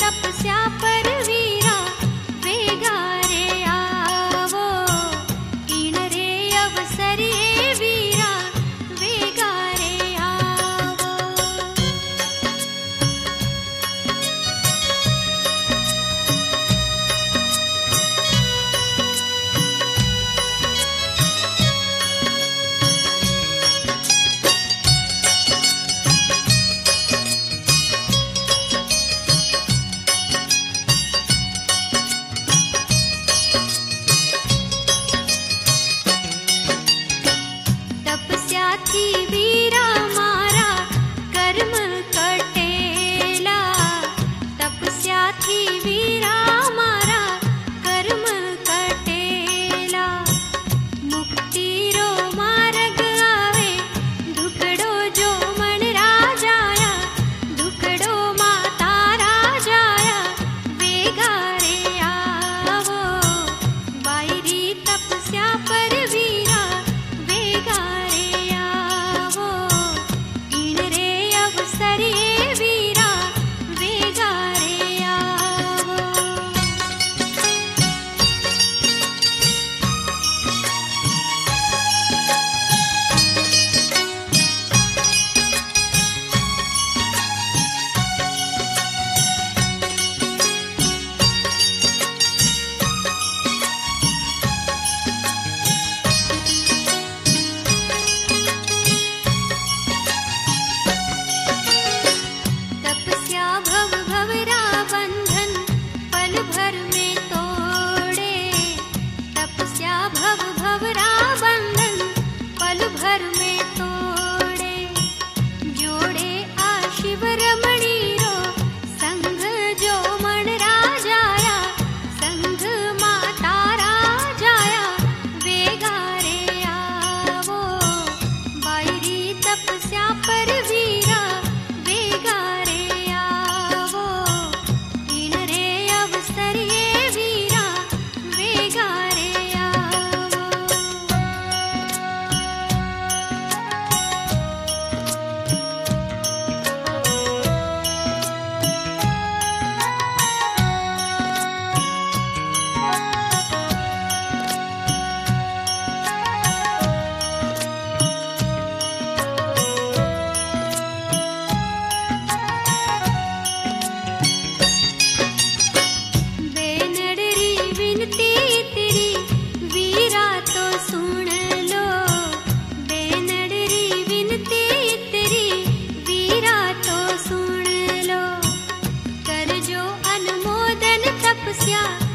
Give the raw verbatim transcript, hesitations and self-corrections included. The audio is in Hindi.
तपस्या पर वीरा वेगा रे आवो, इन रे अवसर ये वीरा वेगा रे आवो। तपस्याथी वीरा मारा कर्म कटेला, तपस्याथी वीरा मारा कर्म कटेला। मुक्ति रो मार्ग आवे दुखड़ो जो मन राजाया, दुखड़ो माता राजाया वेगा रे आवो, बायरी तपस्या पर वीरा वेगा रे आवो, इन रे अवसर ये वीरा वेगा रे आवो। तपस्या भव भवरा बंधन पल भर में तोड़े, तपस्या भव भवरा बंधन पल भर में तोड़े। जोड़े आ शिव रमणी रो संग जो मन राजाया, संग माता राजाया वेगा रे आवो, बायरी तपस्या पर वीरा वेगा रे आवो, इन रे अवसर ये वीरा वेगा रे आवो। बेनडरी विनती तेरी वीरा तो सुन लो, बेनडरी विनती तेरी वीरा तो सुन लो। कर जो अनुमोदन तपस्या